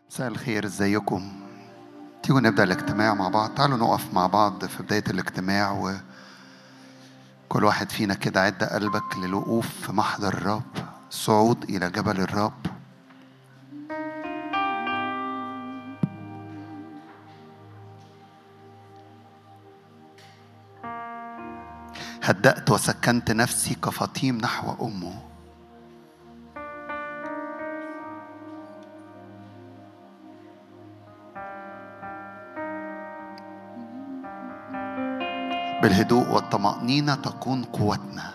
مساء الخير، ازيكم؟ تيجوا نبدأ الاجتماع مع بعض. تعالوا نقف مع بعض في بداية الاجتماع، وكل واحد فينا كده عد قلبك للوقوف في محضر الرب، الصعود إلى جبل الرب. هدأت وسكنت نفسي كفطيم نحو أمه. بالهدوء والطمأنينة تكون قوتنا.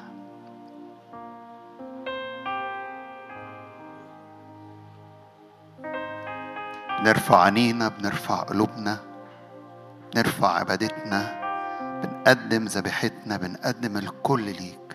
بنرفع عينينا، بنرفع قلوبنا، بنرفع عبادتنا، بنقدم ذبيحتنا، بنقدم الكل ليك.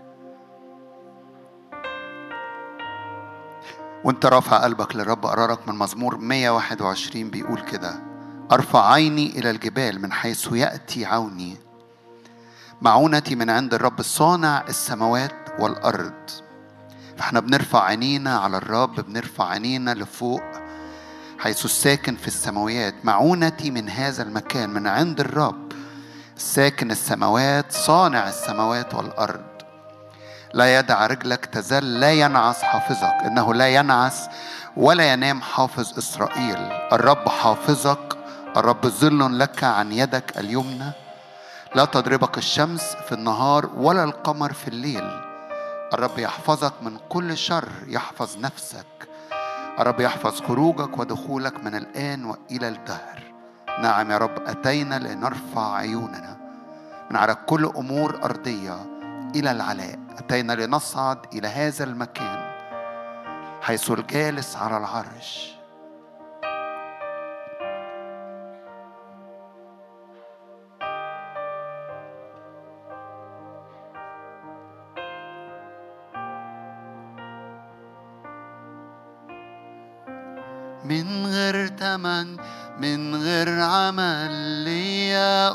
وانت رافع قلبك للرب، قرارك من مزمور 121 بيقول كده: أرفع عيني إلى الجبال من حيث يأتي عوني، معونتي من عند الرب صانع السماوات والأرض. فاحنا بنرفع عينينا على الرب، بنرفع عينينا لفوق حيث الساكن في السماوات. معونتي من هذا المكان، من عند الرب ساكن السماوات، صانع السماوات والأرض. لا يدع رجلك تزل، لا ينعس حافظك. إنه لا ينعس ولا ينام حافظ إسرائيل. الرب حافظك، الرب ظل لك عن يدك اليمنى. لا تضربك الشمس في النهار ولا القمر في الليل. الرب يحفظك من كل شر، يحفظ نفسك. الرب يحفظ خروجك ودخولك من الآن وإلى الدهر. نعم يا رب، أتينا لنرفع عيوننا من على كل أمور أرضية إلى العلاء. أتينا لنصعد إلى هذا المكان حيث الجالس على العرش. من غير تمن، من غير عمل ليا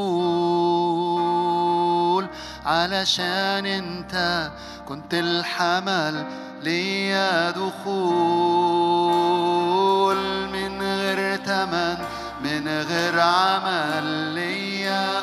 قبول، علشان انت كنت الحمل ليا دخول. من غير تمن، من غير عمل ليا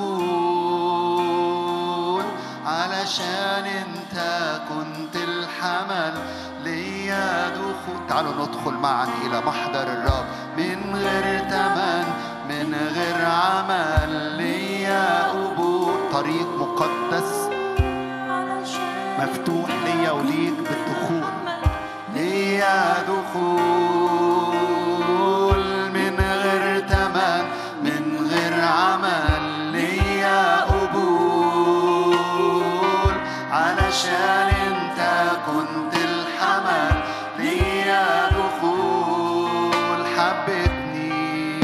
قبول، علشان انت كنت الحمل ليا دخول. تعالوا ندخل معا إلى محضر الرب. من غير تمن، من غير عمل ليا قبول. طريق مقدس مفتوح ليا وليك بالدخول، ليا دخول. من غير تمن، من غير عمل ليا قبول، علشان انت كنت الحمل ليا دخول. حبتني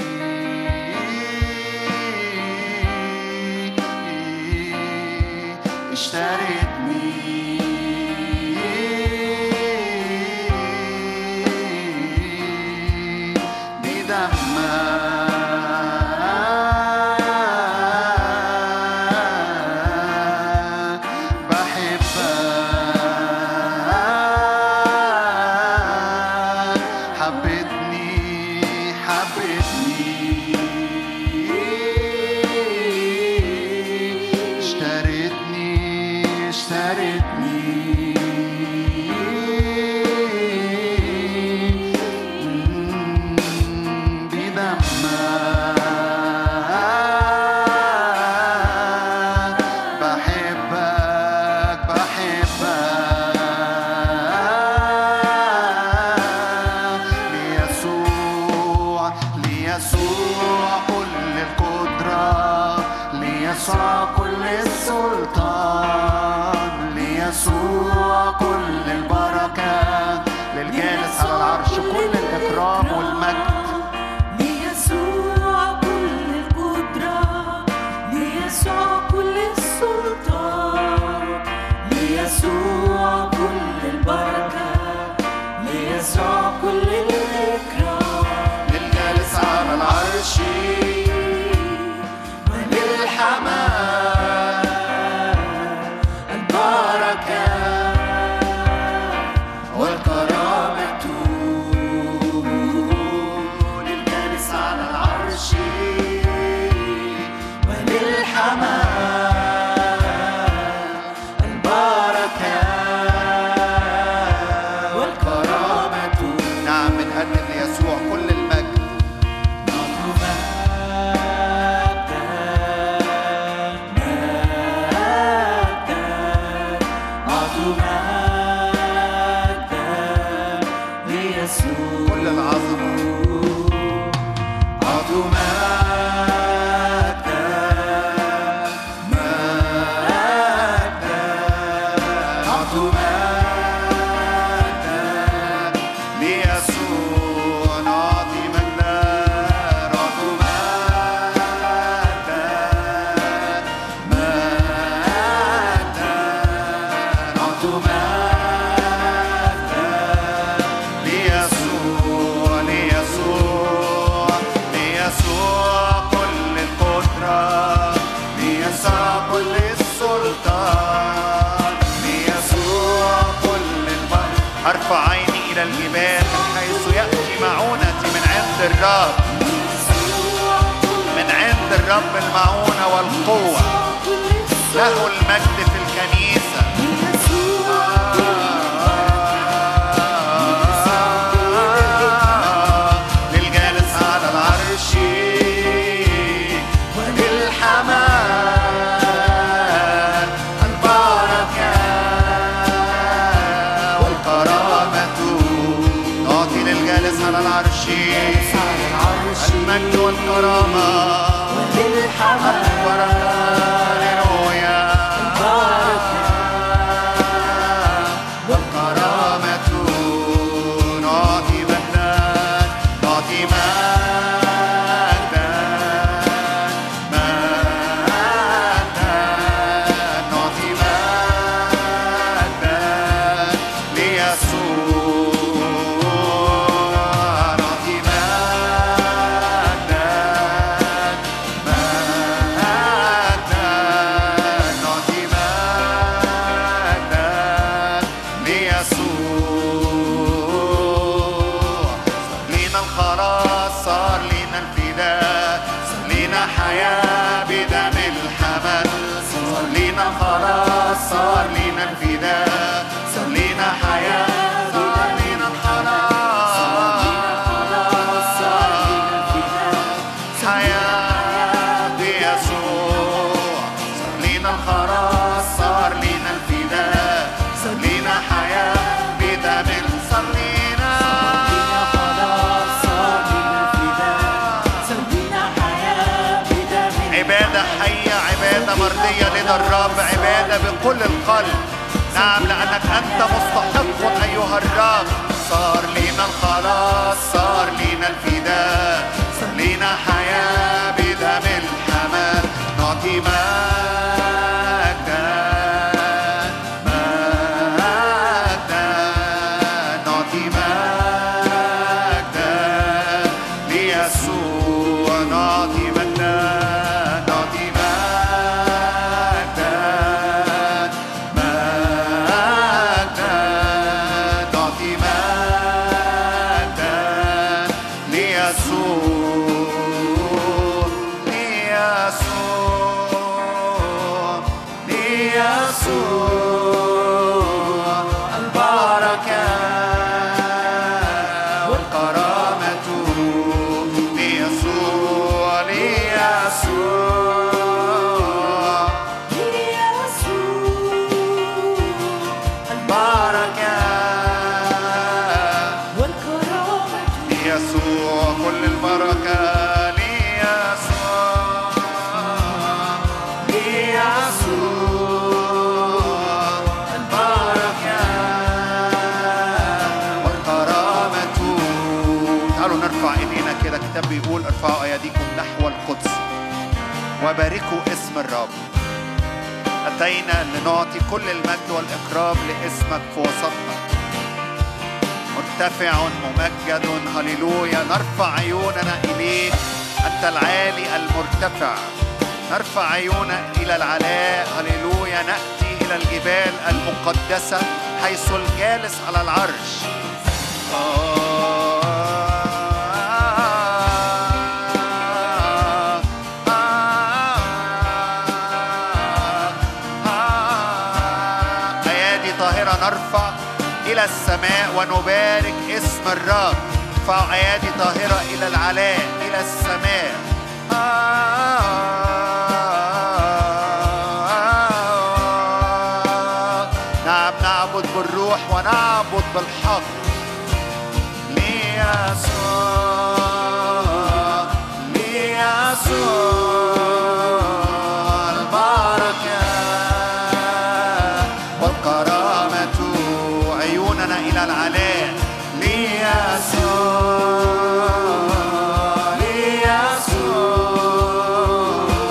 اشتريتني بدمك. الرب، من عند الرب المعونة والقوة. له المجد في الكنيسة. للجالس على العرش وللحمام البركة والكرامة. نعطي للجالس على العرش المجد والكرامة والحمد والبركة. هللويا. والكرامة نعطي مجدا، نعطي مجدا، مجدا، نعطي مجدا ليسوع، نعطي مجدا، مجدا، نعطي مجدا ليسوع. صار لينا الخلاص، صار لينا الفداء، صار لينا حياة بدم الحمل. صار لينا الخلاص، صار لينا الفداء، صار لينا حياة، صار لينا الخلاص، حياة بيسوع. صار لينا الخلاص، صار لينا الفداء، صار لينا حياة بدم. صار لينا خلاص، صار لينا الفداء، صار لينا حياة بدم. عبادة حية، عبادة مرضية لدى الرب، عبادة بكل القلب. نعم، لأنك أنت مستحق أيها الرب. صار لينا الخلاص، صار لينا الفداء، صار لينا حياة بدم الحمام. نعطي مجدا، مجدا، نعطي مجدا ليسوع، نعطي مجدا، نعطي مجدا، مجدا، نعطي مجدا ليسوع، ليسوع، ليسوع. البركة والكرامة ليسوع، ليسوع، البركة والكرامة ليسوع. كل البركة ليسوع، ليسوع. البركة والكرامة. تعالوا نرفع ايدينا كده. الكتاب بيقول ارفعوا ايديكم نحو القدس وباركوا اسم الرب. أتينا لنعطي كل المجد والإكرام لاسمك في وسطنا، مرتفع ممجد. هللويا. نرفع عيوننا إليك، أنت العالي المرتفع. نرفع عيوننا إلى العلاء. هللويا. نأتي إلى الجبال المقدسة حيث الجالس على العرش. أيادي طاهرة نرفع إلى السماء ونبارك اسم الرب. ارفعوا أيادي طاهرة إلى العلاء، إلى السماء. نعم، نعبد بالروح ونعبد بالحق. ليسوع، ليسوع. البركة والكرامة. عيوننا إلى العلاء. ليسوع، ليسوع.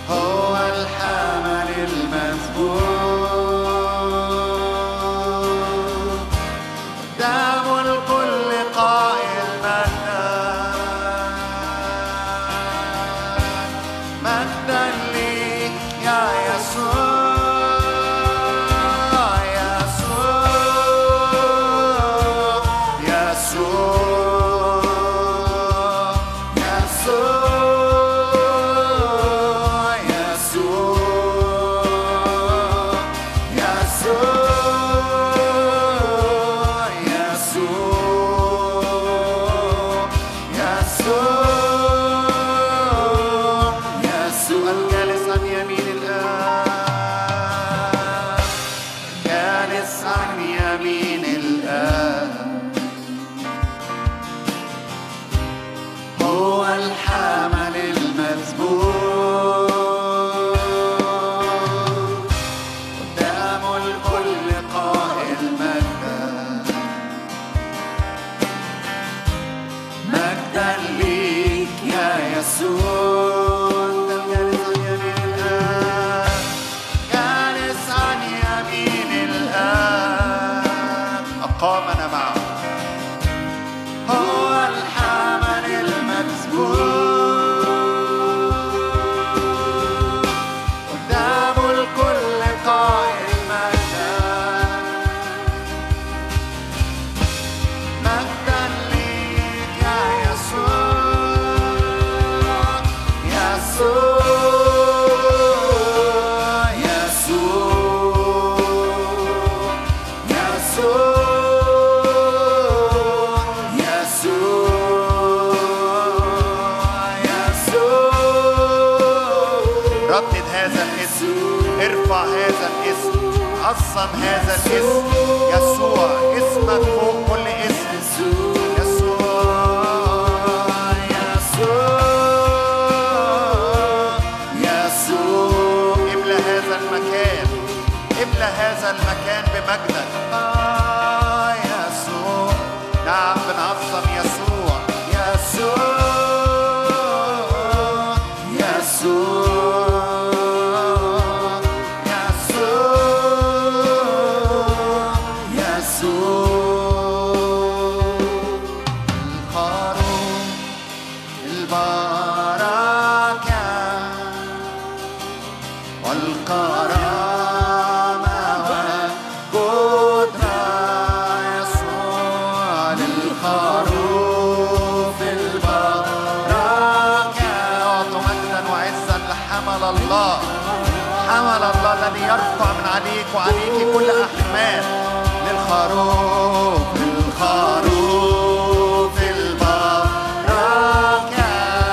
هو الحمل المذبوح دم الكل قائل مجدا ليك يا يسوع الجالس عن يمين الآب جالس عن يمين الآب هو الحمل المذبوح قدام الكل قائل مجدا ليك يا يسوع قامنا معه هو الحمل المذبوح قدام الكل قائل مجدا ليك يا يسوع ردد هذا الاسم ارفع هذا الاسم عظم هذا الاسم يسوع اسمك فوق كل اسم يسوع املأ هذا المكان بمجدك يسوع نعم بنعظم يسوع حمل الله الذي يرفع من عليك وعليك كل أحمال للخروف البركة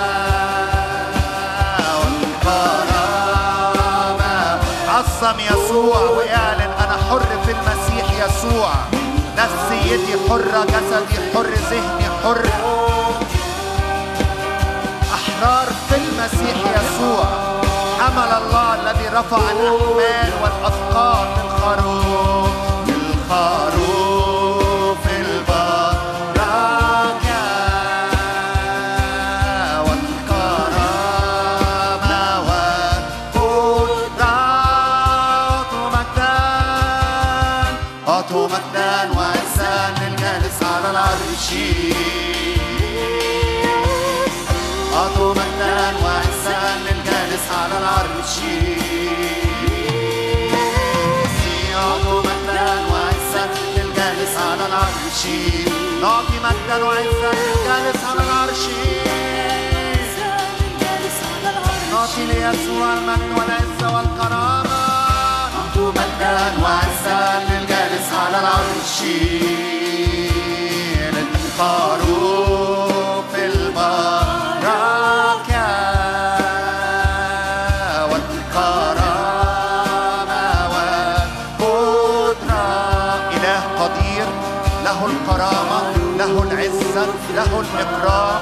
والكرامة عظم يسوع واعلن أنا حر في المسيح يسوع نفسيتي حرة جسدي حر ذهني حر أحرار في المسيح يسوع حمل الله الذي رفع الأحمال والأثقال للخروف البركة والكرامة والقدرة أعطوا مجدا وعزا للجالس على العرش أعطوا مجدا وعزا للجالس على العرش أعطوا مجدا وعزا للجالس على العرش نعطي مجدا وعزا للجالس على العرش نعطي ليسوع المجد والعزة والكرامة أعطوا مجدا وعزا للجالس على العرش للخروف البركة له الكرامة له العزة له الإكرام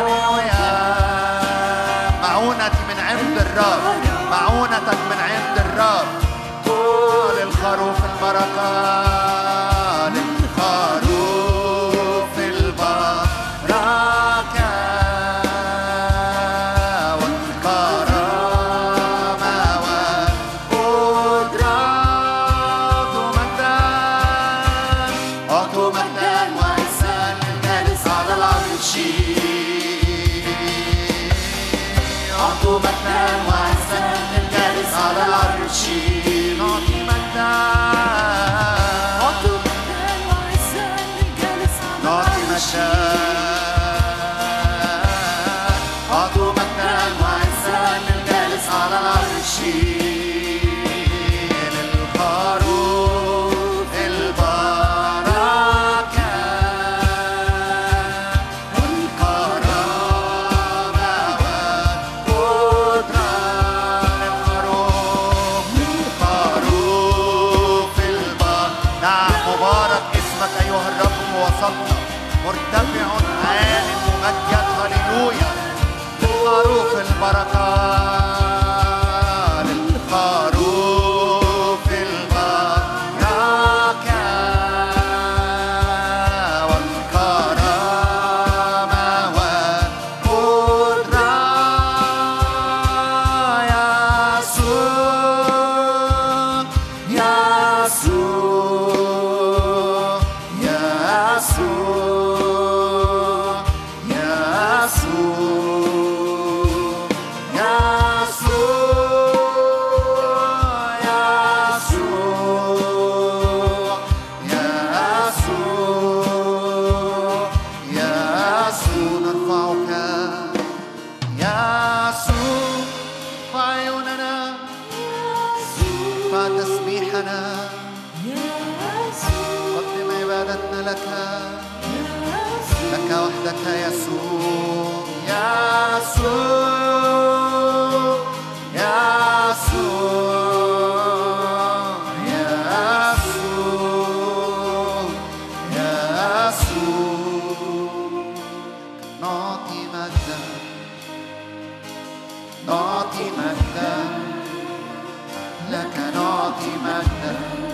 معونتي من عند الرب معونتك من عند الرب للخروف البركة للخروف البركة والكرامة مجدا وعزا للجالس على العرش. نعطي مجدا وعزا للجالس على العرش. نعطي مجدا وعزا للجالس على العرش. للخروف البركة والكرامة والقدرة. للخروف البركة. نعم مبارك اسمك أيها الرب ووسطنا، مرتفع عال ممجد. هللويا. للخروف البركة. للخروف البركة والكرامة والقدرة. يسوع يسوع يسوع لك وحدك يسوع. يسوع يسوع يسوع يسوع. نعطي مجدا نعطي مجدا لك. نعطي مجدا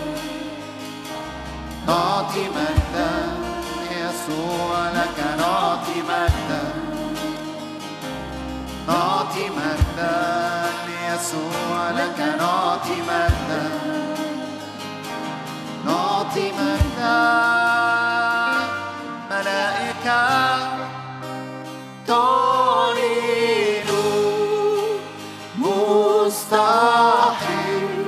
نعطي مجدا يسوع لك. نعطي مجدا نعطي مجدا يسوع لك. نعطي مجدا نعطي مجدا. ملائكة تعلن مستحيل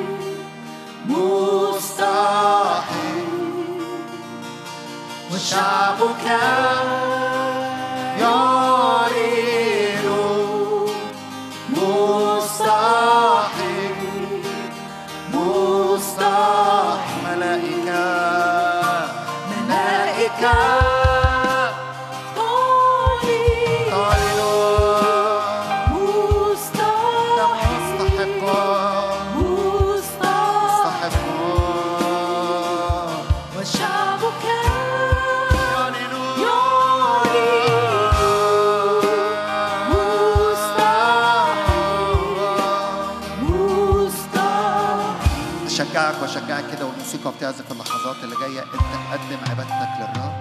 مستحيل، وشعبك يعلن مستحيل مستحيل. ملائكة ملائكة وشجعك كده، والموسيقى بتعزف اللحظات اللي جايه. انت قدم عبادتك للرب،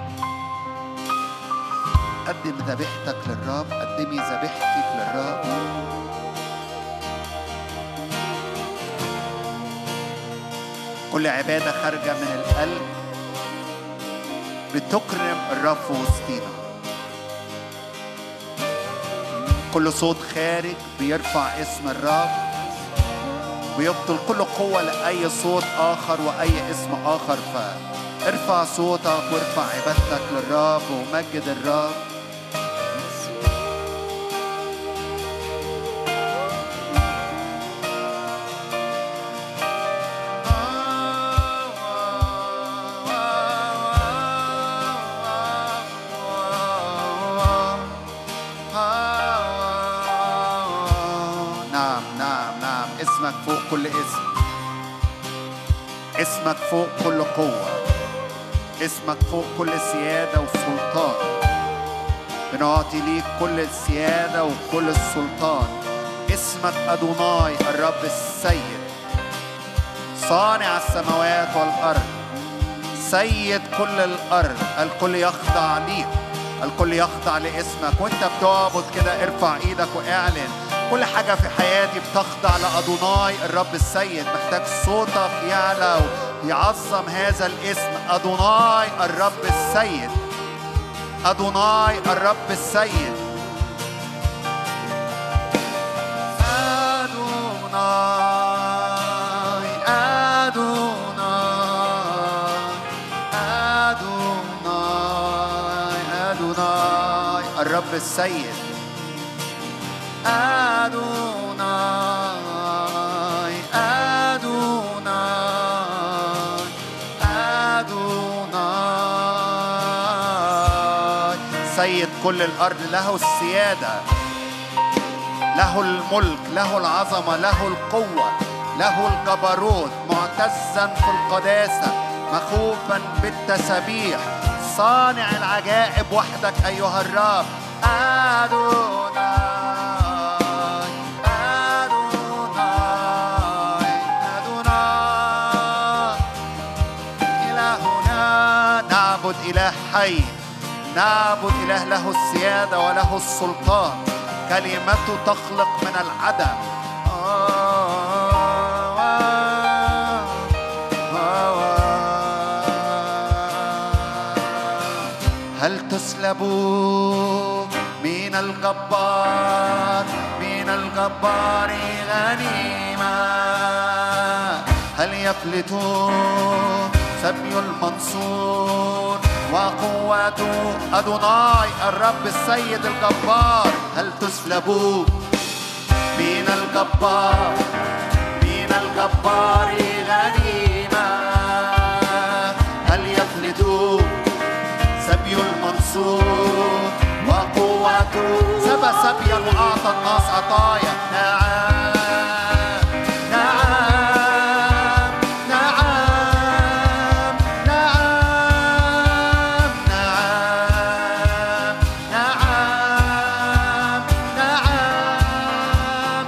قدم ذبيحتك للرب، قدمي ذبيحتك للرب. كل عباده خارجه من القلب بتكرم الرب في وسطينا. كل صوت خارج بيرفع اسم الرب، ويبطل كل قوة لأي صوت آخر وأي اسم آخر. فارفع صوتك وارفع عبادتك للرب ومجد الرب. اسمك فوق كل اسم، اسمك فوق كل قوة، اسمك فوق كل سيادة وسلطان. بنعطي ليك كل السيادة وكل السلطان. اسمك أدوناي الرب السيد، صانع السماوات والأرض، سيد كل الأرض. الكل يخضع ليك، الكل يخضع لاسمك. وانت بتعبد كده ارفع ايدك واعلن كل حاجة في حياتي بتخضع لأدوناي الرب السيد. محتاج صوتك يعلى ويعظم هذا الاسم، أدوناي الرب السيد، أدوناي الرب السيد. الرب السيد. أدوناي أدوناي أدوناي سيد كل الأرض، له السيادة، له الملك، له العظمة، له القوة، له الجبروت، معتزا في القداسة، مخوفا بالتسبيح، صانع العجائب وحدك أيها الرب. أدوناي أدوناي أدوناي إلهنا. نعبد إله حي، نعبد إله له السيادة وله السلطان، كلمته تخلق من العدم. هل تسلبوا من الجبار، من الجبار غنيمة؟ هل يفلتوا سبي المنصور وقوته؟ أدوناي الرب السيد الجبار. هل تسلبوا من الجبار، من الجبار غنيمة؟ هل يفلتوا سبي المنصور وقوته؟ سبى سبيا وأعطى الناس عطايا. نعم نعم نعم نعم نعم نعم نعم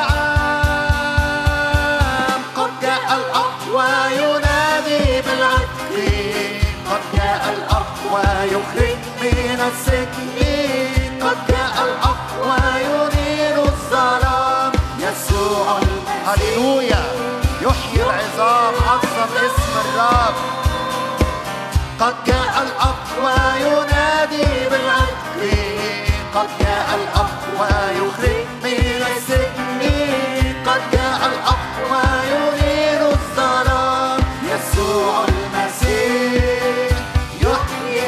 نعم. قد جاء الأقوى ينادي بالعدل، قد جاء الأقوى يخرج من السجن، قد جاء الأقوى ينير الظلام. يسوع هللويا يحيي العظام. عظم اسم الرب. قد جاء الأقوى ينادي بالعدل، قد جاء الأقوى يخرج من السجن، قد جاء الأقوى ينير الظلام. يسوع المسيح يحيي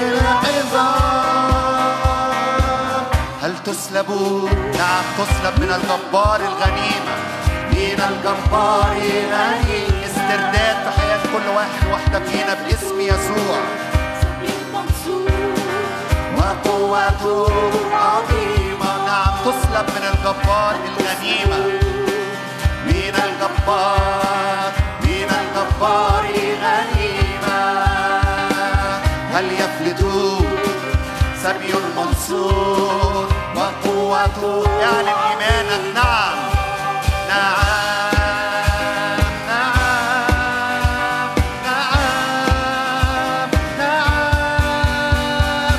العظام. هل تسلبوا؟ نعم تسلب من الجبار الغنيمة، من الجبار غنيمة. استرداد في حياة كل واحد واحدة فينا باسم يسوع. وقوته عظيمة. نعم تسلب من الجبار الغنيمة، من الجبار، من الجبار غنيمة. هل يفلتوا سبي المنصور وقوته؟ اعلن إيمانك. نعم نعم نعم نعم نعم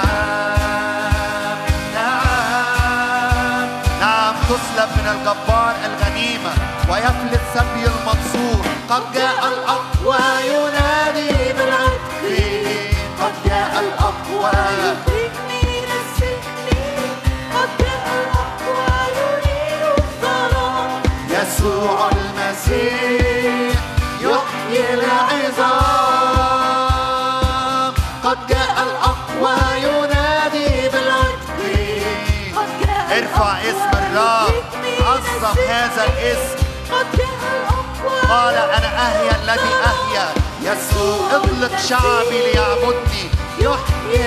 نعم نعم. تسلب من الجبار الغنيمة ويفلت سبي المنصور. قد جاء الأقوى ينادي بالعدل، قد جاء الأقوى يخرج من السجن، قد جاء الأقوى ينير الظلام. يسوع المسيح يحيي العظام. قد جاء الأقوى ينادي بالعدل. ارفع اسم الرب، عظم هذا الاسم. قال أنا أحيا الذي أحيا. يسوع اطلق شعبي ليعبدني. يحيي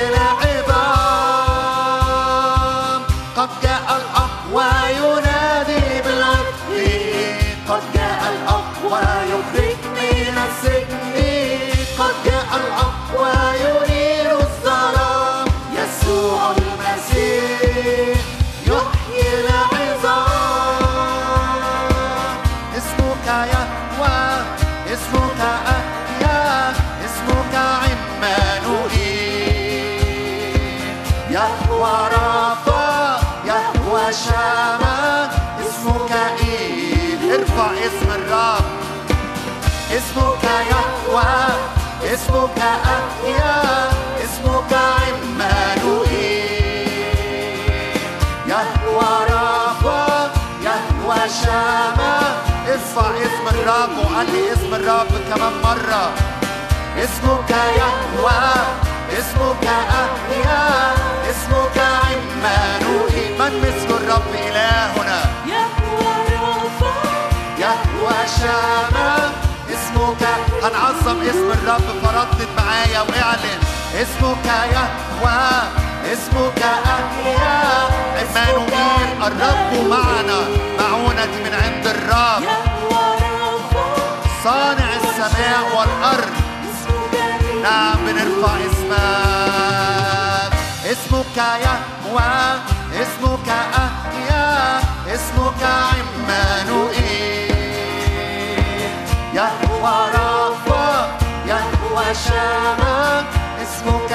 العظام. قد جاء الأقوى ينادي بالعدل، قد جاء الأقوى يخرج من السجن، قد جاء الأقوى ينير الظلام. يسوع المسيح يحيي العظام. اسمك يهوى، اسمك أحيا، اسمك عمانوئيل. يهوى رافع، يهوى شامة، اسمك إيه. ارفع اسم الرب. اسمك يهوى، اسمك أحيا، اسمك عمانوئيل. يهوى رافع، يهوى شامة. ارفع اسم الرب وقال لي اسم الرب كمان مرة. اسمك يهوى، اسمك أحيا، اسمك عمانوئيل. من مثل الرب إلهنا؟ يهوى رافع، يهوى شامة. اسمك، هنعظم اسم الرب، فردد معايا واعلن اسمك يهوى، اسمك أحيا عمانوئيل. الرب معنا، معونتي من عند الرب، صانع السماء والأرض. نعم بنرفع اسمك، اسمك يهوى، اسمك أحيا، اسمك عمانوئيل. يهوى رافع، يهوى شامة، اسمك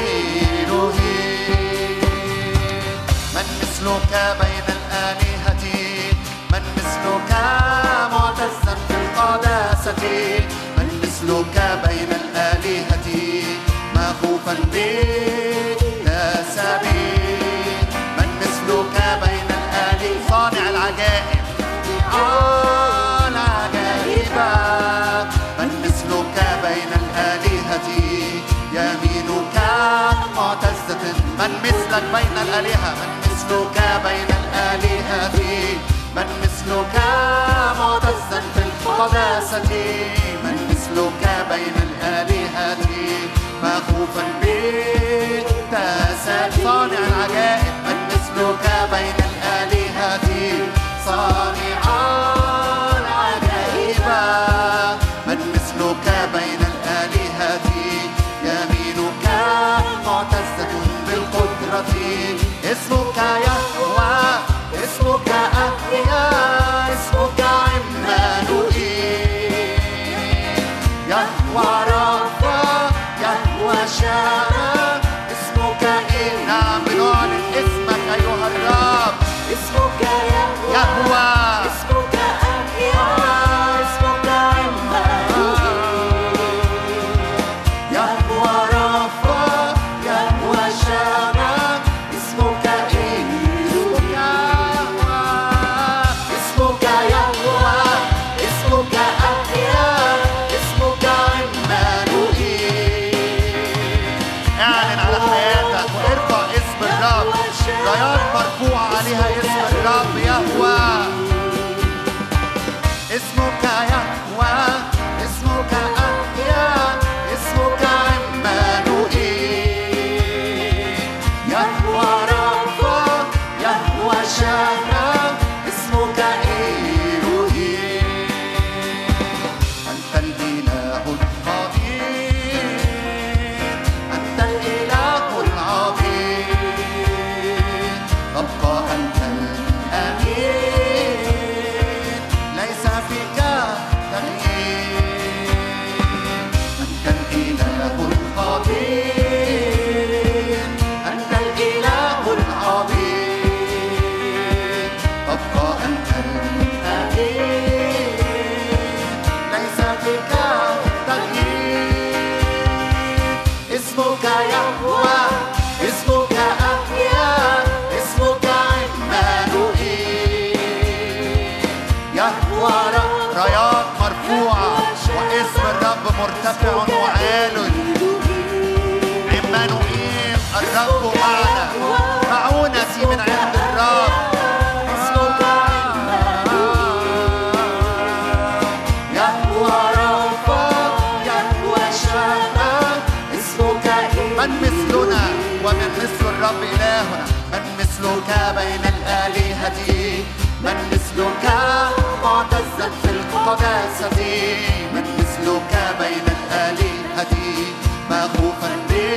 إلهي. من مثلك بين الآلهة؟ من مثلك معتزا في القداسة؟ من مثلك بين الآلهة مخوفا بالتسابيح؟ من مثلك بين الآلهة صانع العجائب، العجائب. من مثلك بين الآلهة يمينك معتزة؟ من مثلك بين الآلهة؟ من مثلك بين الآلهة؟ من مثلك معتزا في القداسة؟ من مثلك بين الآلهة مخوفا بالتسابيح؟ صانع العجائب. من مثلك بين الآلهة صانع العجائب؟ من مثلك بين الآلهة يمينك معتزة بالقدرة؟ اسمك يهوى، اسمك أحيا، اسمك عمانوئيل. يهوى رافع، يهوى شامة، اسمك إيه؟ نعم بنعلن اسمك أيها الرب. اسمك يهوى، اسمك أحيا، اسمك عمانوئيل. يهوى رافع، يهوى شامة، اسمك إيه؟ اسمك يهوى، اسمك أحيا، اسمك عمانوئيل. اعلن على حياتك وارفع اسم الرب، رايات مرفوعة عليها اسم الرب يهوى. اسمك يهوى، اسمك أحيا، اسمك عمانوئيل. يهوى رافع، يهوى شامة، اسمك إلهي. أنت الإله القدير، أنت الإله العظيم، تبقى أنت الأمين، ليس فيك تغيير. أنت الإله القدير، أنت الإله العظيم، تبقى أنت الأمين، ليس فيك تغيير. اسمك يهوى، اسمك أحيا، اسمك عمانوئيل. يهوى رايات مرفوعة واسم الرب مرتفع وعال. عمانوئيل الرب معنا، معونتي من عند الرب. يهوى رافع، يهوى شامة، اسمك من مثلنا ومن مثل الرب إلهنا؟ من مثلك بين الآلهة؟ من مثلك معتزا في القداسة؟ من مثلك بين الآلهة مخوفا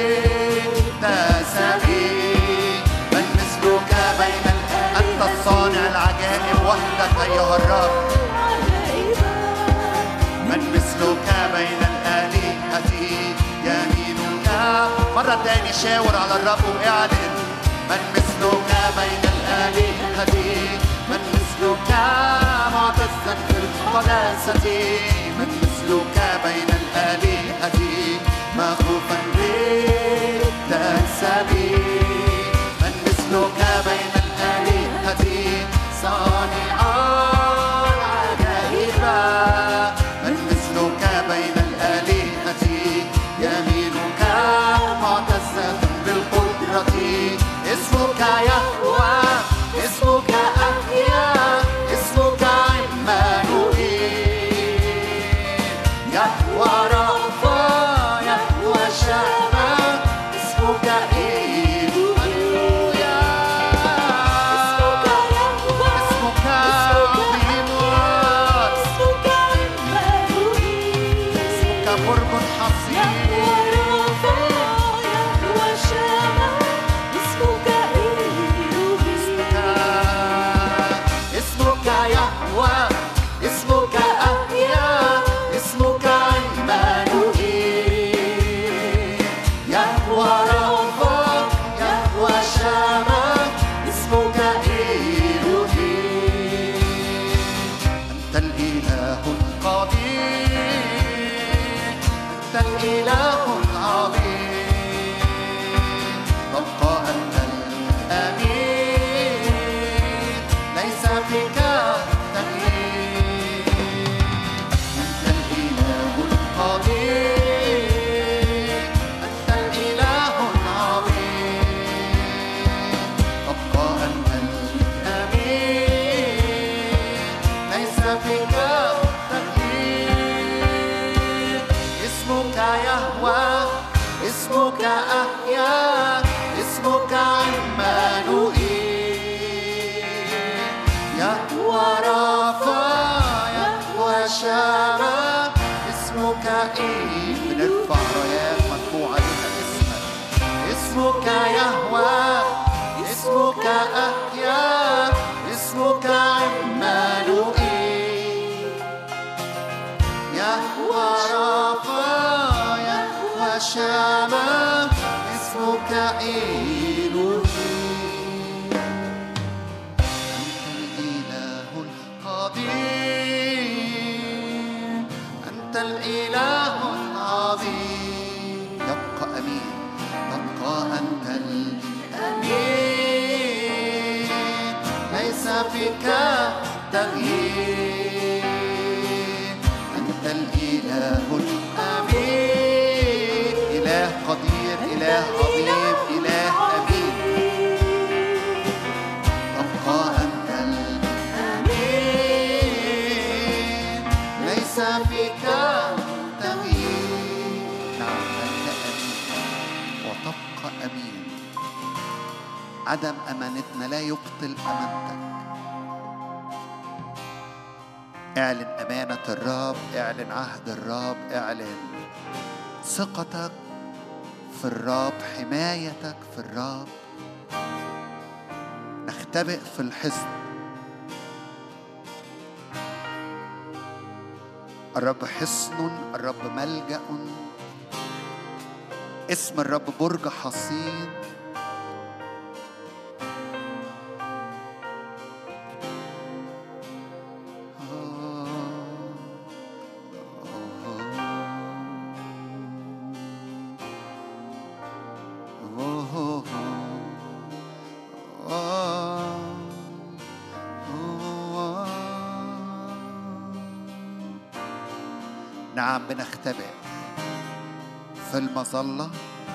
بالتسابيح؟ من مثلك بين أنت الصانع العجائب وحدك أيها الرب. من مثلك بين الآلهة يمينك. مرة تاني شاور على الرب واعلن من مثلك بين الآلهة؟ من مثلك معتزا في القداسة؟ من مثلك بين الآلهة مخوفا بالتسابيح؟ من مثلك بين الآلهة صانع العجائب؟ من مثلك بين الآلهة يمينك معتزا أنت الإله القدير، أنت الإله العظيم، تبقى أنت الأمين، ليس فيك تغيير. أنت الإله القدير، أنت الإله العظيم، تبقى أنت الأمين، ليس فيك تغيير. اسمك يهوى، اسمك أحيا، اسمك عمانوئيل، يهوى رافع، يهوى شامة، اسمك إيه. بنرفع رايات مرفوعة لك اسمك، اسمك يهوى، اسمك أحيا، اسمك عمانوئيل، يهوى رافع، يهوى شامة، اسمك إلهي. أنت الإله القدير، أنت الإله العظيم، يبقى أمين، تبقى أنت الأمين، ليس فيك تغيير. أنت الإله الأمين، إله قدير، إله عظيم، إله أمين، تبقى أنت الأمين، ليس فيك تغيير. نعم أنت أمين وتبقى أمين. عدم أمانتنا لا يبطل أمانتك. اعلن أمانة الرب، اعلن عهد الرب، اعلن ثقتك في الرب، حمايتك في الرب. نختبئ في الحصن. الرب حصن، الرب ملجأ، اسم الرب برج حصين. نعم بنختبئ في المظلة،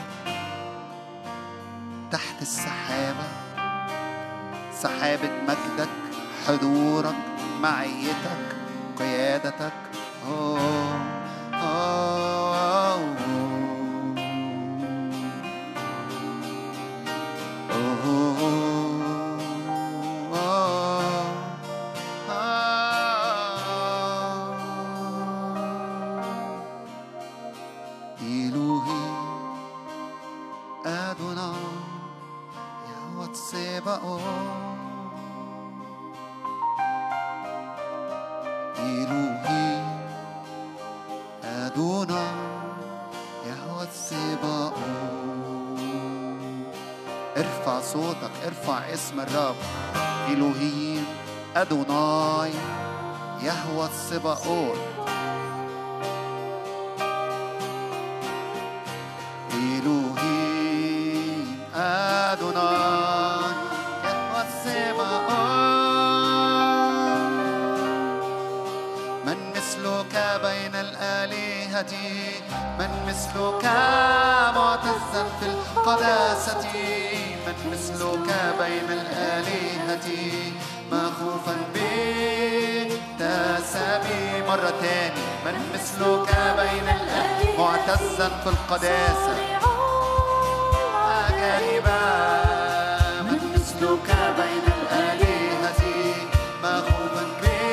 تحت السحابة، سحابة مجدك، حضورك، معيتك، قيادتك. ارفع اسم الرب. إلهيم أدوناي يهوى الصباؤوت. إلهيم أدوناي يهوى الصباؤوت. من مثلك بين الآلهة، من مثلك معتزا في القداسة، من مثلك بين الآلهة مخوفا بالتسامي. مرة تاني، من مثلك بين الآلهة معتزا في القداسة عجائبا. من مثلك بين الآلهة مخوفا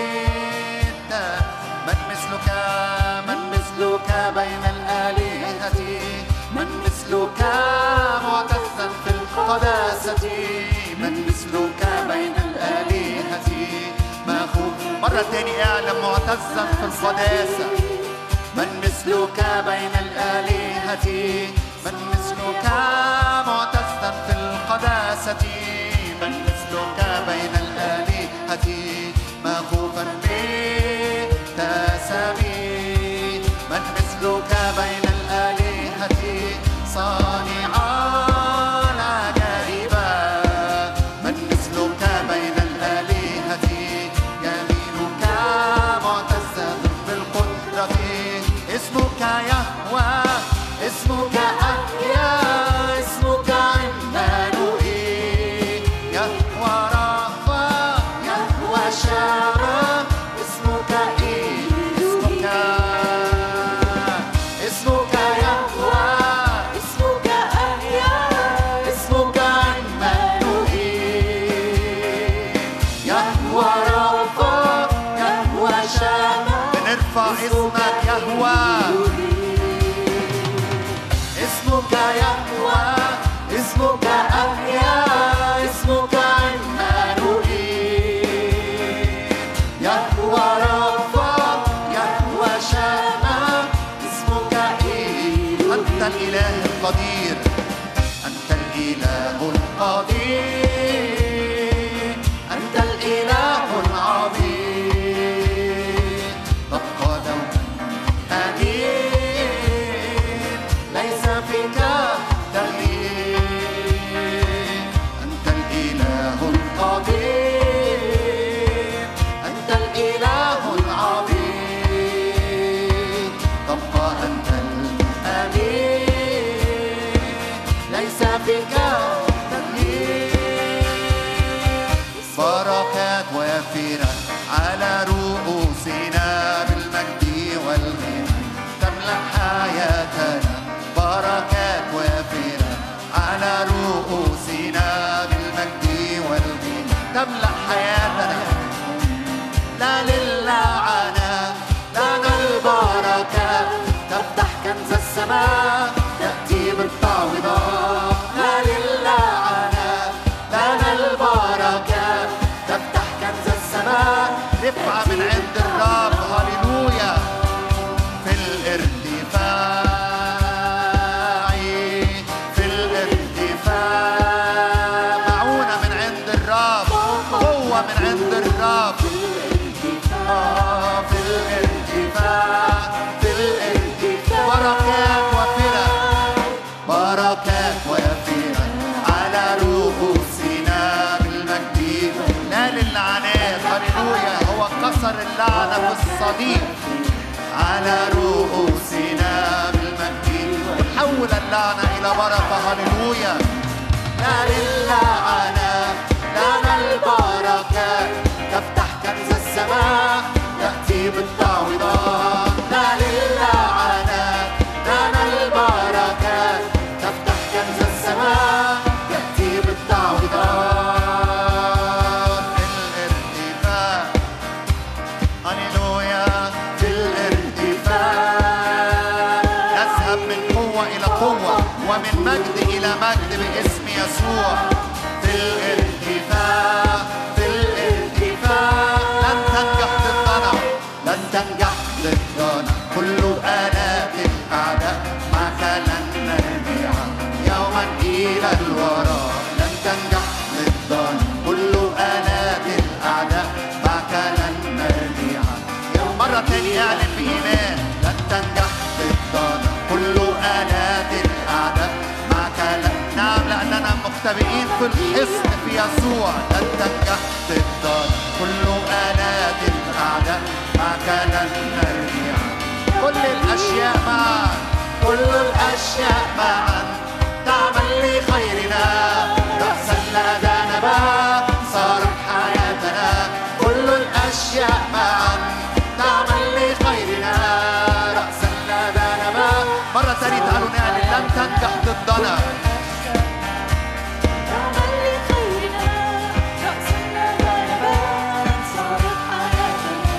من مثلك، من مثلك بين الآلهة، من مثلك معتزا في القداسة، من مثلك بين الآلهة مخوف. مرة تاني اعلم، معتزا في القداسة. من مثلك بين الآلهة، من مثلك معتزا في القداسة، من مثلك بين الآلهة مخوفا به. نرفع اسمك يهوه، اسمك يهوه، اسمك أحيا، اسمك عمانوئيل، يهوه رفا، يهوه شما، اسمك إيه. أنت الإله القدير، أنت الإله القدير، أنت الإله العظيم، تبقى دوما أمين، ليس فيك تغيير. أنت الإله القدير، أنت الإله العظيم، تبقى أنت الأمين، ليس فيك تغيير. بركات وافرة على رؤوسنا بالمجد والغنى تملأ حياتنا، بركات وافرة على رؤوسنا بالمجد والغنى تملأ حياتنا. لا للعنة لنا البركة، تفتح كنز السماء تأتي بالتعويضات. لا للعنة لنا البركة، تفتح كنز السماء، رفعة من عند الرب. هللويا. في الارتفاع، في الارتفاع، معونة من عند الرب، قوة من عند الرب. في الارتفاع، في الارتفاع، بركات وافرة، بركات وافرة على رؤوسنا بالمجد. لا للعنات. هللويا. هو كسر اللعنة في الصليب على رؤوسنا بالمجد وحول اللعنة إلى بركة. هللويا. لا للعنة لنا البركة، تفتح كنز السماء تأتي بالتعويضات. لا للعنة لنا البركة، تفتح كنز السماء تأتي بالتعويضات. في الارتفاع، هللويا. في الارتفاع نذهب من قوة إلى قوة ومن مجد إلى مجد باسم يسوع. في الارتفاع، في الارتفاع، لن تنجح ضدنا، لن تنجح ضدنا كل آلات الأعداء، معك لن نرجع يوما إلى الوراء. لن تنجح ضدنا كل آلات الأعداء، معك لن نرجع. مرة تاني اعلن بإيمان. لن تنجح ضدنا كل آلات الأعداء، معك لن. نعم، لأننا مختبئين في الحصن في يسوع. لن تنجح ضدنا كل آلات الأعداء، معك لن نرجع. كل الأشياء معا، كل الأشياء معا تعمل لخيرنا، رأسا لا دانبا صارت حياتنا. كل الأشياء معا تعمل لخيرنا، رأسا لا دانبا. مرة تانية تعالوا نعلن. لن تنجح ضدنا، تعمل لخيرنا، رأسا لا دانبا صارت حياتنا.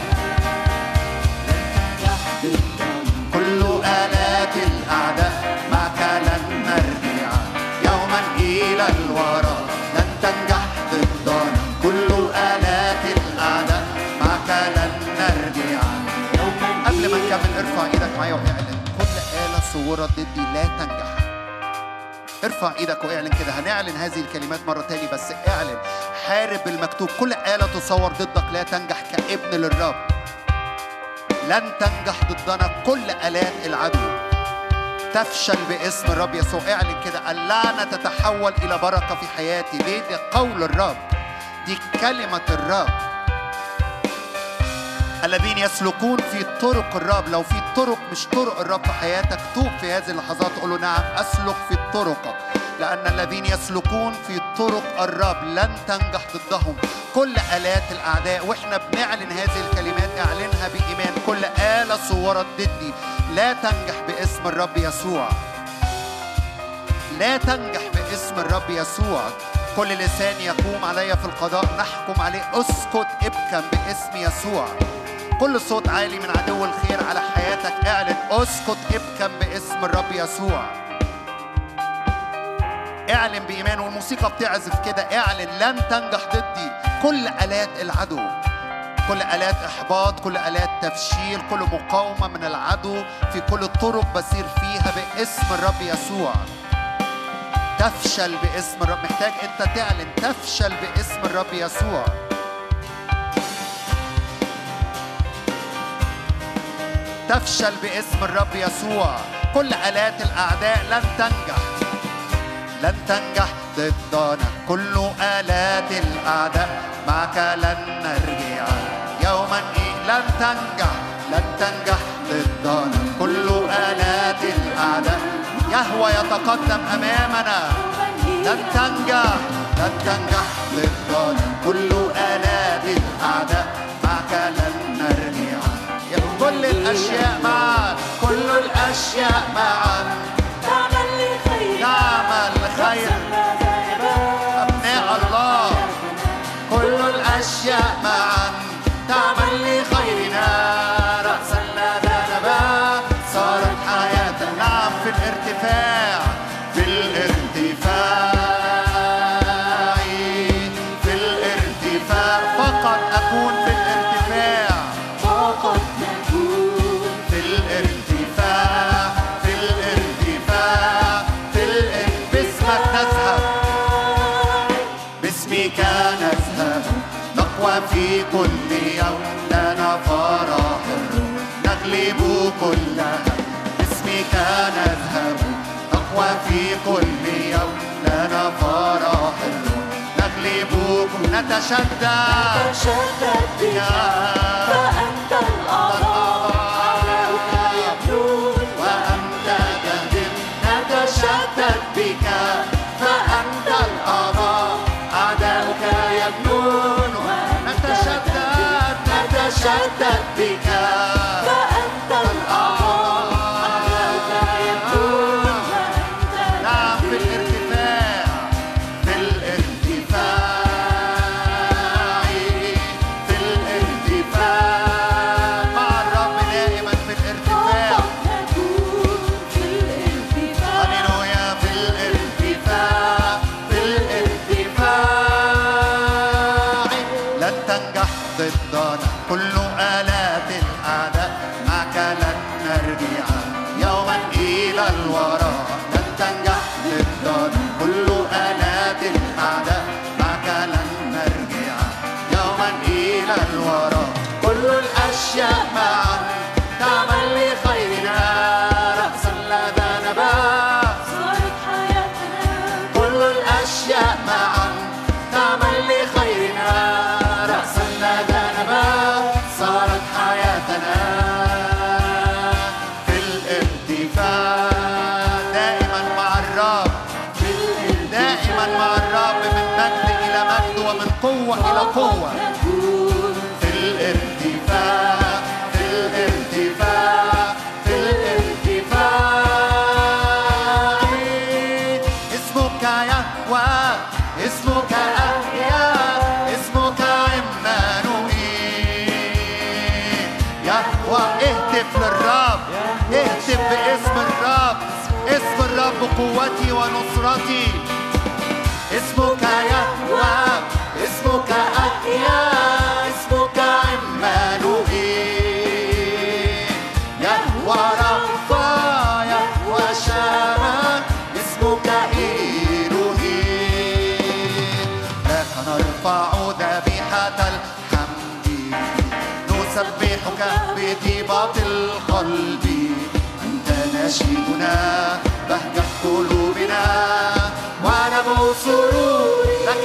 كل آلات الأعداء، معك لن نرجع يوما إلى الوراء. لن تنجح ضدنا كل آلات الأعداء، معك لن نرجع. قبل ما نكمل ارفع ايدك معايا واعلن. كل آلة صورت ضدي لا تنجح. ارفع ايدك واعلن كده. هنعلن هذه الكلمات مرة تاني، بس اعلن. حارب المكتوب. كل آلة تصور ضدك لا تنجح كابن للرب. لن تنجح ضدنا كل آلات العدو، تفشل باسم الرب يسوع. اعلن كده. اللعنة تتحول إلى بركة في حياتي. ليه؟ دي قول الرب، دي كلمة الرب. الذين يسلكون في طرق الرب. لو في طرق مش طرق الرب في حياتك، توب في هذه اللحظات تقول له نعم أسلك في طرقك، لأن الذين يسلكون في طرق الرب لن تنجح ضدهم كل آلات الأعداء. وإحنا بنعلن هذه الكلمات اعلنها بإيمان. كل آلة صورت ضدي لا تنجح باسم الرب يسوع، لا تنجح باسم الرب يسوع. كل لسان يقوم علي في القضاء نحكم عليه. اسكت ابكم باسم يسوع. بكل صوت عالي من عدو الخير على حياتك اعلن اسقط ابكم باسم الرب يسوع. اعلن بإيمان، والموسيقى بتعزف كده، اعلن لن تنجح ضدي. كل آلات العدو، كل آلات إحباط، كل آلات تفشيل، كل مقاومة من العدو في كل الطرق بسير فيها باسم الرب يسوع تفشل باسم الرب. محتاج أنت تعلن تفشل باسم الرب يسوع. تفشل باسم الرب يسوع. كل آلات الأعداء لن تنجح، لن تنجح ضدنا. كل آلات الأعداء معك لن نرجع يوما. لن تنجح، لن تنجح ضدنا. كل آلات الأعداء يهوى يتقدم أمامنا. لن تنجح، لن تنجح ضدنا. كل آلات الأعداء معك لن نرجع. كل الأشياء معا، كل الأشياء معا تعمل لخير، تعمل خير أبناء الله. كل الأشياء معا تعمل لخيرنا. رأسا لا ذنبا صارت حياتنا. نعم في الارتفاع، في الارتفاع، في الارتفاع. فقط أكون في الارتفاع، فقط نكون في الارتفاع، في الارتفاع، في باسمك نذهب، باسمك نذهب. نقوى في كل يوم، لنا فرح نغلب كلها. باسمك نذهب، نقوى في كل يوم، لنا فرح نغلب. نتشدد بك، فأنت الأعظم. عدوك يبنون وأنت تهدم. نتشدد بك، فأنت الأعظم. أعداؤك يبنون. نتشدد، نتشدد بك، فأنت الأعظم. عدوك يبنون وأنت نعم في الارتفاع، في الارتفاع، في الارتفاع. مع الرب دائما في الارتفاع. نكون في الارتفاع. هللويا. في الارتفاع، في الارتفاع. لن تنجح ضدنا. كل آلات الأعداء معك لن نرجع يوما إلى الوراء. لن تنجح ضدنا. كل آلات الأعداء معك لن نرجع يوما إلى الوراء. كل الأشياء معا تعمل لخيرنا. رأسا لا ذنبا صارت حياتنا. كل الأشياء معا تعمل لخيرنا. رأسا لا ذنبا صارت حياتنا. في الارتفاع دائما مع الرب، دائما مع الرب، من مجد إلى مجد ومن قوة إلى قوة. نكون في الارتفاع، في الارتفاع، في الارتفاع. اسمك يهوى، اسمك أحيا، اسمك عمانوئيل. يهوى. اهتف للرب، اهتف باسم الرب. اسم الرب قوتي ونصرتي. اسمك يهوى، اسمك أحيا، اسمك عمانوئيل. يهوى رفا، يهوى شما، اسمك إيلوهيم. لك نرفع ذبيحة الحمد، نسبحك بطيبة القلب. أنت نشيدنا، بهجة قلوبنا، ونبو سرور لك.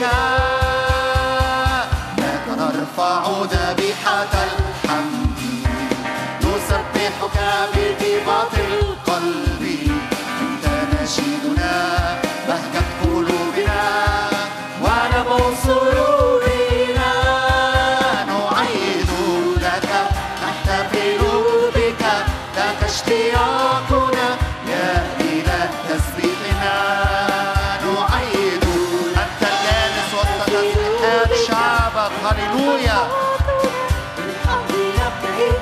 لك نرفع ذبيحة الحمد، نسبحك بطيبة القلب. أنت نشيدنا، بهجة قلوبنا، ونبو سرورنا. نعيد لك، نحتفل بك، لك اشتياقنا يا إله تسبيحنا. نعيد، أنت الجالس وسط تسبيحات شعبك. هللويا. بالحمد يبتهج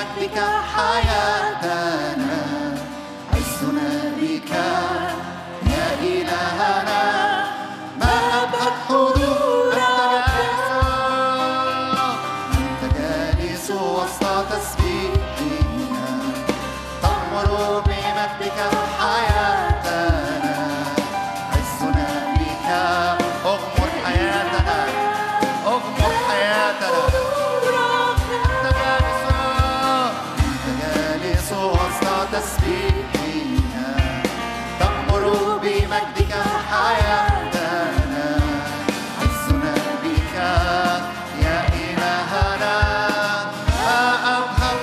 بمجدك حياتنا عزنا بك يا إلهنا ما أبهت حضورك أنت جالس وسط تسبيحنا تغمر بمجدك حياتنا عزنا بك أغمر حياتنا أغمر حياتنا أنت جالس وسط تسبيحنا تغمر بمجدك حياتنا عزنا بك يا إلهنا ما أبهت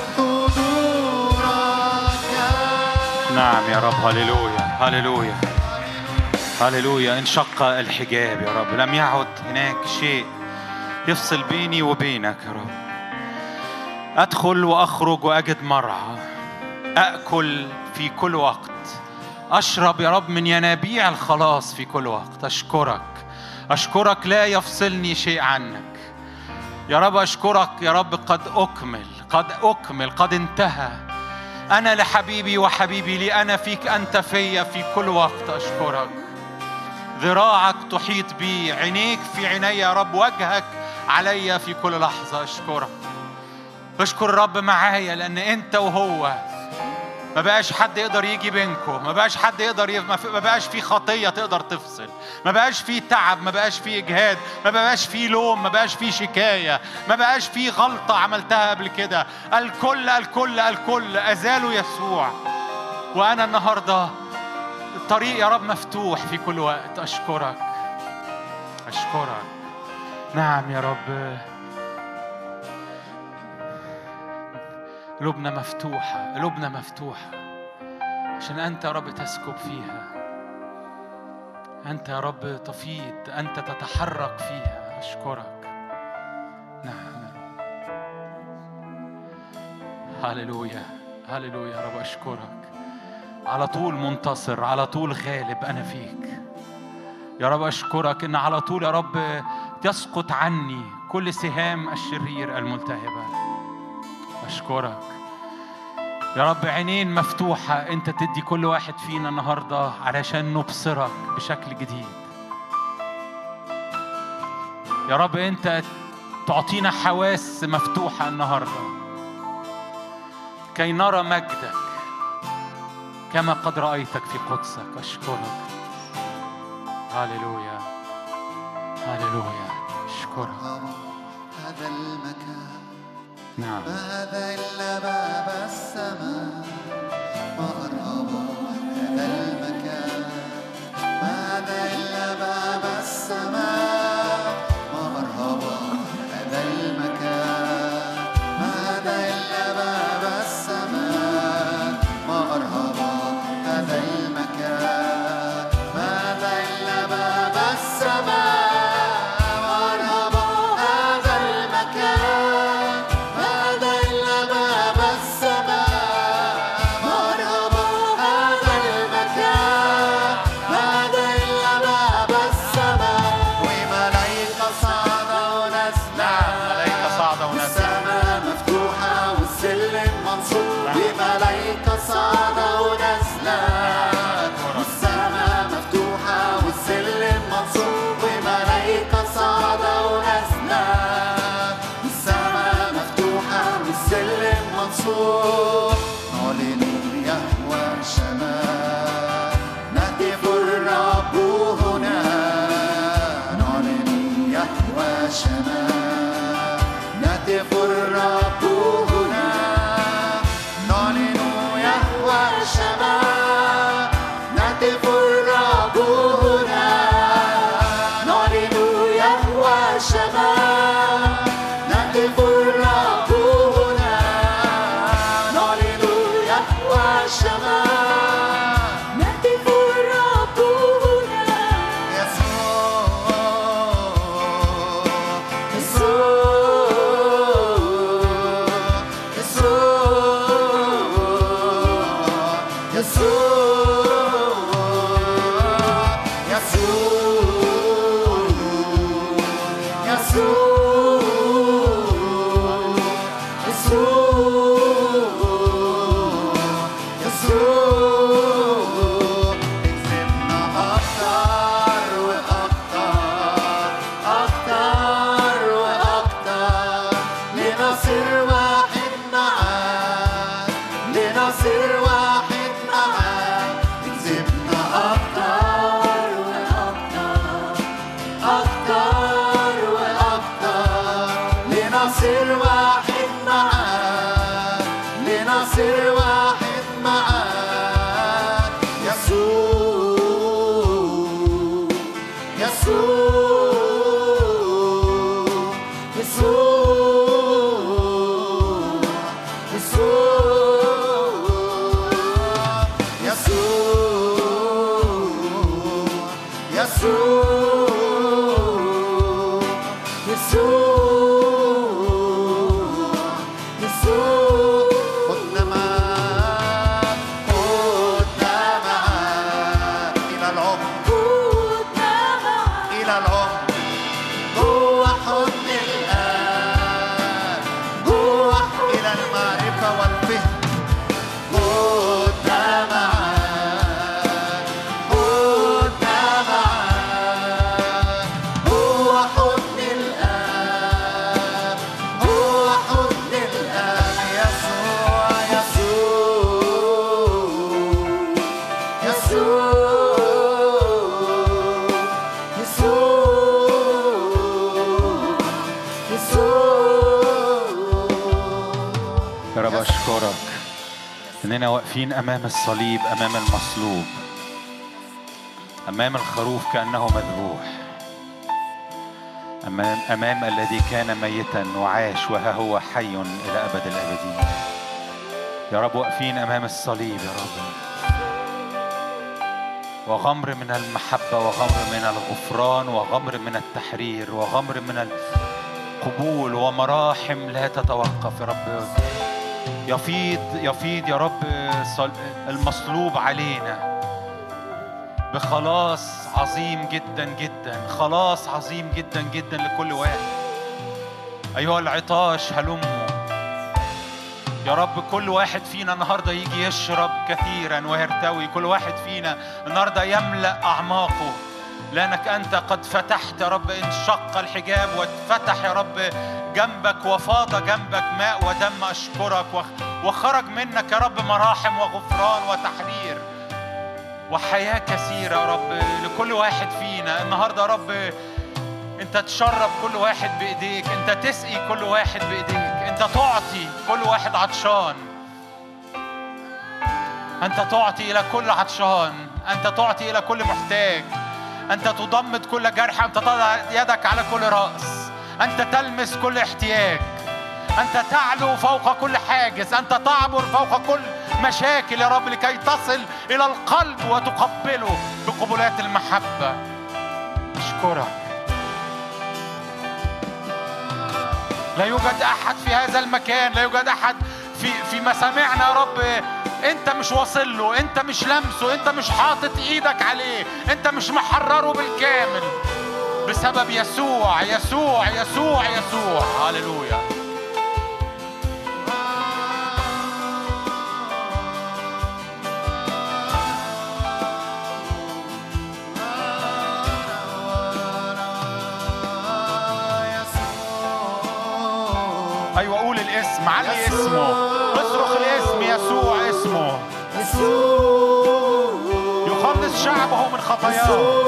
حضورك. نعم يا رب. هللويا هللويا هللويا. انشق الحجاب يا رب، لم يعد هناك شيء يفصل بيني وبينك يا رب. أدخل وأخرج وأجد مرعى، أأكل في كل وقت، أشرب يا رب من ينابيع الخلاص في كل وقت. أشكرك أشكرك، لا يفصلني شيء عنك يا رب. أشكرك يا رب، قد أكمل قد انتهى. أنا لحبيبي وحبيبي لي، أنا فيك أنت فيا في كل وقت. أشكرك، ذراعك تحيط بي، عينيك في عيني يا رب، وجهك عليا في كل لحظة. أشكرك أشكر الرب معايا، لأن أنت وهو ما بقاش حد يقدر يجي بينكم، ما بقاش حد يقدر ما بقاش في خطية تقدر تفصل، ما بقاش في تعب، ما بقاش في إجهاد، ما بقاش في لوم، ما بقاش في شكاية، ما بقاش في غلطة عملتها قبل كده. الكل أزالوا يسوع، وأنا النهاردة الطريق يا رب مفتوح في كل وقت. أشكرك أشكرك. نعم يا رب، قلوبنا مفتوحة، قلوبنا مفتوحة عشان أنت يا رب تسكب فيها، أنت يا رب تفيض، أنت تتحرك فيها. أشكرك. نعم يا رب. هللويا هللويا يا رب. أشكرك، على طول منتصر، على طول غالب أنا فيك يا رب. أشكرك إن على طول يا رب تسقط عني كل سهام الشرير الملتهبة. أشكرك يا رب، عينين مفتوحة أنت تدي كل واحد فينا النهاردة علشان نبصرك بشكل جديد يا رب. أنت تعطينا حواس مفتوحة النهاردة كي نرى مجدك كما قد رأيتك في قدسك. أشكرك. هاليلويا هاليلويا. أشكرك. هذا المكان نعم. ما هذا إلا باب السماء، مرحبا. هذا المكان ما هذا إلا باب السماء، مرحبا. هذا المكان ما هذا إلا باب السماء، مرحبا. هذا المكان ما هذا إلا باب السماء، مرحبا. هذا المكان هذا إلا باب السماء، مرحبا. هذا المكان هذا إلا باب السماء، وملائكة صاعدة ونازلة، ملائكة صاعدة ونازلة، والسماء مفتوحة والسلم منصوب، وملائكة صاعدة ونازلة، والسماء مفتوحة والسلم منصوب، وملائكة صاعدة ونازلة، والسماء مفتوحة والسلم منصوب. نعلن يهوى الشمال، نهتف الرب هنا. نعلن يهوى الشمال، نهتف الرب هنا. نعلن يهوى الشمال، نهتف الرب هنا. نعلن يهوى الشمال، نهتف الرب هنا. نعلن سر واحد معاك يسوع يسوع يسوع يسوع يسوع يسوع يسوع يسوع خدنا معاك إلى العمق إلى العمق جوه حضن الآب جوه إلى المعرفة والفهم خدنا معاك جوه حضن الآب جوه حضن الآب يسوع يسوع يا رب أشكرك إننا واقفين أمام الصليب، أمام المصلوب، أمام الخروف كأنه مذبوح، أمام الذي كان ميتا وعاش وها هو حي إلى أبد الآبدين. يا رب واقفين أمام الصليب يا رب، وغمر من المحبة وغمر من الغفران وغمر من التحرير وغمر من القبول ومراحم لا تتوقف يا رب. يفيض يا رب المصلوب علينا بخلاص عظيم جدا جدا، خلاص عظيم جدا جدا لكل واحد. أيها العطاش هلموا يا رب. كل واحد فينا النهاردة يجي يشرب كثيرا ويرتوي، كل واحد فينا النهاردة يملأ أعماقه، لأنك أنت قد فتحت يا رب، انشق الحجاب واتفتح يا رب جنبك وفاض جنبك ماء ودم. أشكرك وخرج منك يا رب مراحم وغفران وتحرير وحياة كثيرة يا رب لكل واحد فينا النهاردة يا رب. أنت تشرب كل واحد بإيديك، أنت تسقي كل واحد بإيديك، أنت تعطي كل واحد عطشان، أنت تعطي إلى كل عطشان، أنت تعطي إلى كل محتاج، أنت تضمد كل جرح، أنت تضع يدك على كل رأس، أنت تلمس كل احتياج، أنت تعلو فوق كل حاجز، أنت تعبر فوق كل مشاكل يا رب لكي تصل إلى القلب وتقبله بقبلات المحبة. أشكرك. لا يوجد أحد في هذا المكان، لا يوجد أحد في مسامعنا يا رب أنت مش واصل له، أنت مش لمسه، أنت مش حاطط إيدك عليه، أنت مش محرره بالكامل بسبب يسوع يسوع يسوع يسوع. هاليلويا. أيوة قول الاسم، علي اسمه، اصرخ الاسم يسوع. اسمه يخلص شعبه من خطاياه.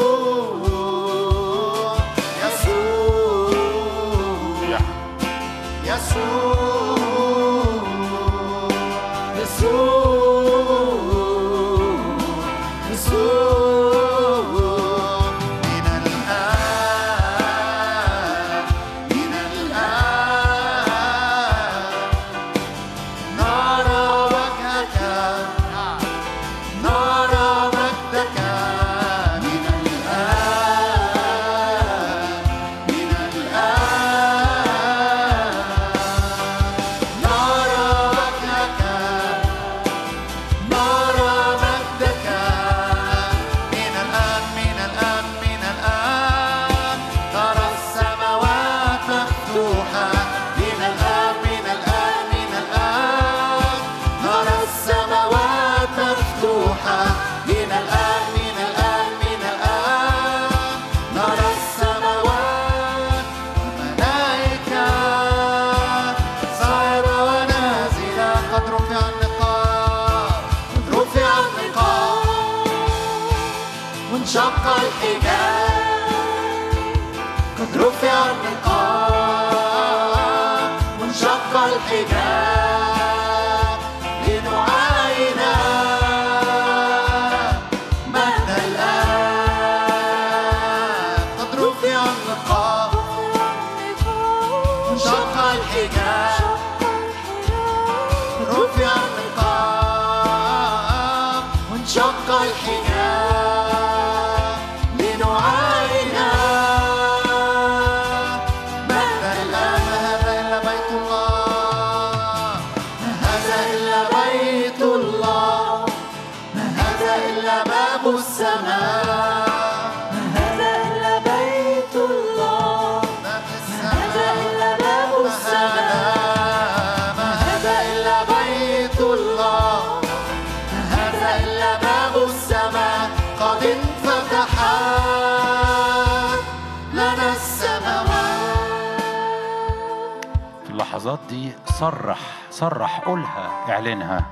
انشق الحجاب قد رفع النقاب، وانشق الحجاب الحجاب لنعاينها. ما هذا إلا بيت الله، ما هذا إلا بيت الله، ما هذا إلا باب السماء. اللحظات دي صرح قولها، اعلنها.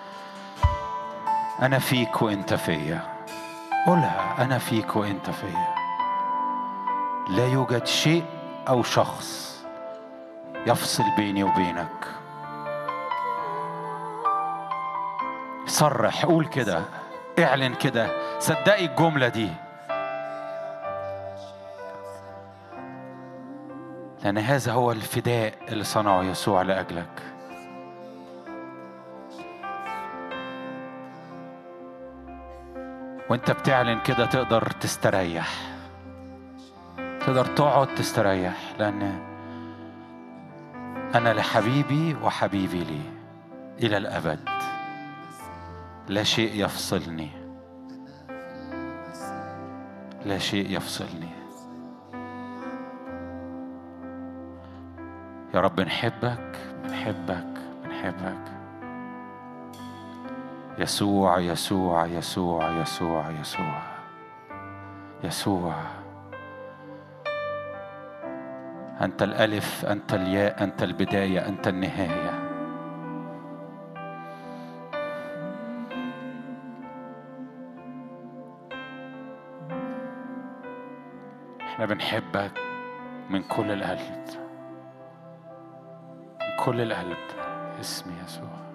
أنا فيك وأنت فيا. قولها، أنا فيك وأنت فيا. لا يوجد شيء أو شخص يفصل بيني وبينك. صرح، قول كده، اعلن كده، صدقي الجملة دي، لأن هذا هو الفداء اللي صنعه يسوع لأجلك. وانت بتعلن كده تقدر تستريح، تقدر تقعد تستريح، لأن أنا لحبيبي وحبيبي لي إلى الأبد، لا شيء يفصلني، لا شيء يفصلني. يا رب نحبك بنحبك بنحبك. يسوع يسوع يسوع يسوع يسوع يسوع. أنت الألف، أنت الياء، أنت البداية، أنت النهاية. احنا بنحبك من كل القلب، من كل القلب، اسم يسوع.